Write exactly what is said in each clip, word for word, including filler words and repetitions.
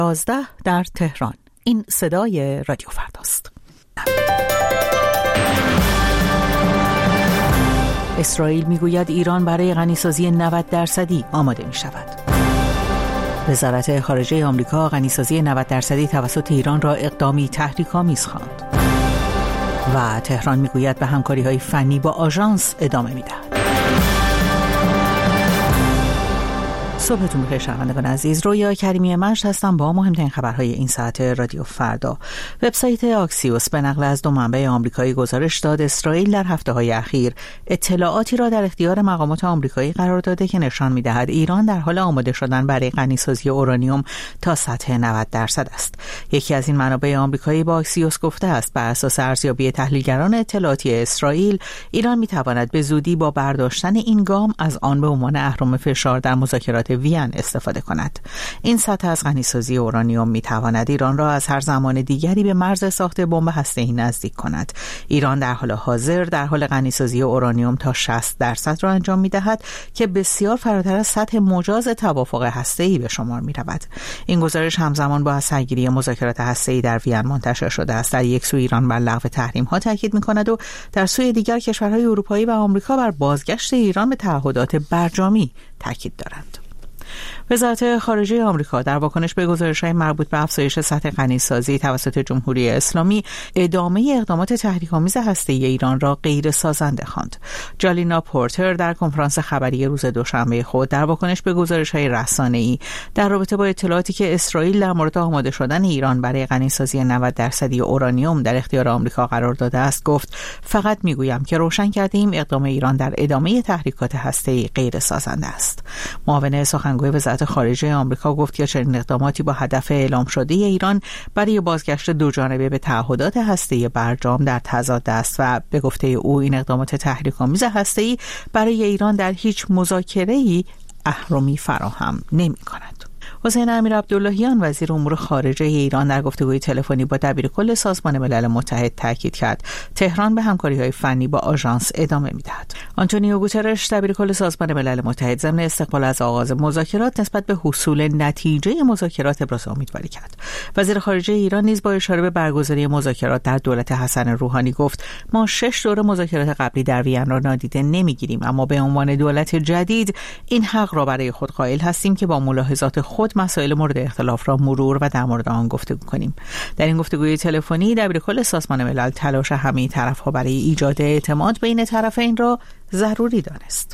یازده در تهران. این صدای رادیو فرداست. اسرائیل میگوید ایران برای غنیسازی نود درصدی آماده می شود. وزارت خارجه آمریکا غنیسازی نود درصدی توسط ایران را اقدامی تحریک‌آمیز خواند. و تهران میگوید به همکاری‌های فنی با آژانس ادامه می‌دهد. صبحتون بخیر شنوندگان عزیز، رویا کریمی مجد هستم با مهمترین خبرهای این ساعت رادیو فردا. وبسایت آکسیوس به نقل از دو منبع آمریکایی گزارش داد اسرائیل در هفته‌های اخیر اطلاعاتی را در اختیار مقامات آمریکایی قرار داده که نشان می‌دهد ایران در حال آماده شدن برای غنیسازی اورانیوم تا سطح نود درصد است. یکی از این منابع آمریکایی با آکسیوس گفته است بر اساس ارزیابی تحلیلگران اطلاعاتی اسرائیل، ایران می‌تواند به زودی با برداشتن این گام از آن به عنوان اهرم فشار در مذاکرات وین استفاده کند. این سطح از غنیسازی اورانیوم می‌تواند ایران را از هر زمان دیگری به مرز ساخت بمب هسته‌ای نزدیک کند. ایران در حال حاضر در حال غنیسازی اورانیوم تا شصت درصد را انجام می‌دهد که بسیار فراتر از سطح مجاز توافق هسته‌ای به شمار می‌رود. این گزارش همزمان با سرگیری مذاکرات هسته‌ای در وین منتشر شده است. در یک سو ایران بر لغو تحریم‌ها تاکید می‌کند و در سوی دیگر کشورهای اروپایی و آمریکا بر بازگشت ایران به تعهدات برجامی تاکید دارند. وزارت خارجه آمریکا در واکنش به گزارش‌های مربوط به افزایش سطح غنیسازی توسط جمهوری اسلامی ادامه اقدامات تحریک‌آمیز هسته‌ای ایران را غیر سازنده خواند. جالینا پورتر در کنفرانس خبری روز دوشنبه خود در واکنش به گزارش‌های رسانه‌ای در رابطه با اطلاعاتی که اسرائیل در مورد آماده شدن ایران برای غنیسازی نود درصدی اورانیوم در اختیار آمریکا قرار داده است گفت: فقط میگویم که روشن کردیم اقدام ایران در ادامه تحریکات هسته‌ای غیر سازنده است. معاون سخنگوی وزارت خارجه آمریکا گفت که چنین اقداماتی با هدف اعلام شده ایران برای بازگشت دوجانبه به تعهدات هسته‌ای برجام در تضاد است و به گفته او این اقدامات تحریک‌آمیز هسته‌ای برای ایران در هیچ مذاکره‌ای اهرمی فراهم نمی‌کند. حسین امیر عبداللهیان وزیر امور خارجه ایران در گفتگوی تلفنی با دبیرکل سازمان ملل متحد تاکید کرد تهران به همکاری‌های فنی با آژانس ادامه می‌دهد. آنتونیو گوترش دبیرکل سازمان ملل متحد ضمن استقبال از آغاز مذاکرات نسبت به حصول نتیجه مذاکرات ابراز امیدواری کرد. وزیر خارجه ایران نیز با اشاره به برگزاری مذاکرات در دولت حسن روحانی گفت ما شش دوره مذاکرات قبلی در وین را نادیده نمی‌گیریم، اما به عنوان دولت جدید این حق را برای خود قائل هستیم که با ملاحظات خود مسائل مورد اختلاف را مرور و در مورد آن گفتگو کنیم. در این گفتگوی تلفنی دبیرکل سازمان ملل تلاش همه طرف‌ها برای ایجاد اعتماد بین طرفین را ضروری دانست.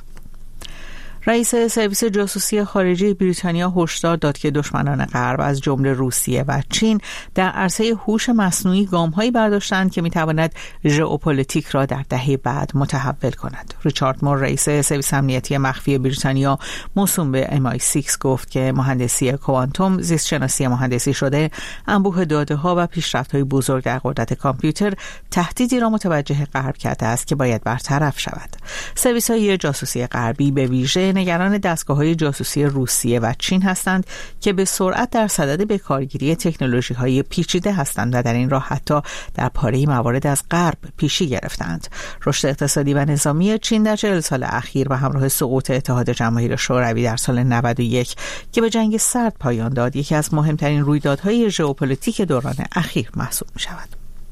رئیس سرویس جاسوسی خارجی بریتانیا هشدار داد که دشمنان غرب از جمله روسیه و چین در عرصه هوش مصنوعی گام‌هایی برداشتند که می‌تواند ژئوپلیتیک را در دهه بعد متحول کند. ریچارد مور رئیس سرویس امنیتی مخفی بریتانیا موسوم به ام آی شش گفت که مهندسی کوانتوم، زیست‌شناسی مهندسی شده، انبوه داده‌ها و پیشرفت‌های بزرگ در قدرت کامپیوتر تهدیدی را متوجه غرب کرده است که باید برطرف شود. سرویس‌های جاسوسی غربی به ویژه نگران دستگاه‌های جاسوسی روسیه و چین هستند که به سرعت در صدد به کارگیری تکنولوژی‌های پیچیده هستند و در این راه حتی در پاره موارد از غرب پیشی گرفتند. رشد اقتصادی و نظامی چین در چهل سال اخیر و همراه سقوط اتحاد جماهیر شوروی در سال نود و یک که به جنگ سرد پایان داد، یکی از مهمترین رویدادهای ژئوپلیتیک دوران اخیر محسوب می‌شود.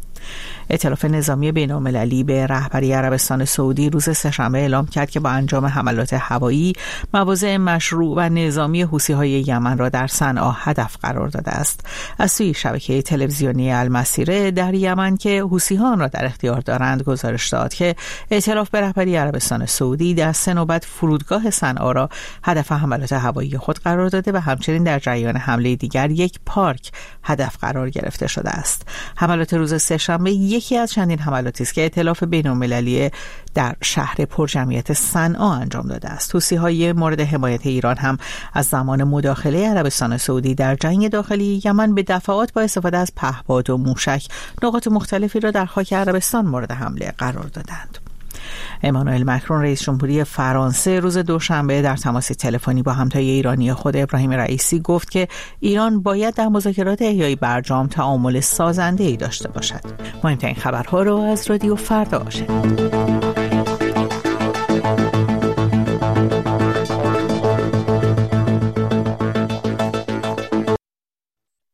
ائتلاف نظامی بین‌المللی به رهبری عربستان سعودی روز سه‌شنبه اعلام کرد که با انجام حملات هوایی مواضع مشروع و نظامی حوثی‌های یمن را در صنعا هدف قرار داده است. از سوی شبکه تلویزیونی المسیره در یمن که حوثی‌ها را در اختیار دارند گزارش داد که ائتلاف به رهبری عربستان سعودی در سه نوبت فرودگاه صنعا را هدف حملات هوایی خود قرار داده و همچنین در جریان حمله دیگر یک پارک هدف قرار گرفته شده است. حملات روز سه‌شنبه یکی از چندین حملاتی است که ائتلاف بین‌المللی در شهر پرجمعیت صنعا انجام داده است. حوثی‌های مورد حمایت ایران هم از زمان مداخله عربستان سعودی در جنگ داخلی یمن به دفعات با استفاده از پهپاد و موشک نقاط مختلفی را در خاک عربستان مورد حمله قرار دادند. امانوئل مکرون رئیس جمهوری فرانسه روز دوشنبه در تماس تلفنی با همتای ایرانی خود ابراهیم رئیسی گفت که ایران باید در مذاکرات احیای برجام تعامل سازنده‌ای داشته باشد. مهمترین خبرها را از رادیو فردا شنیدید.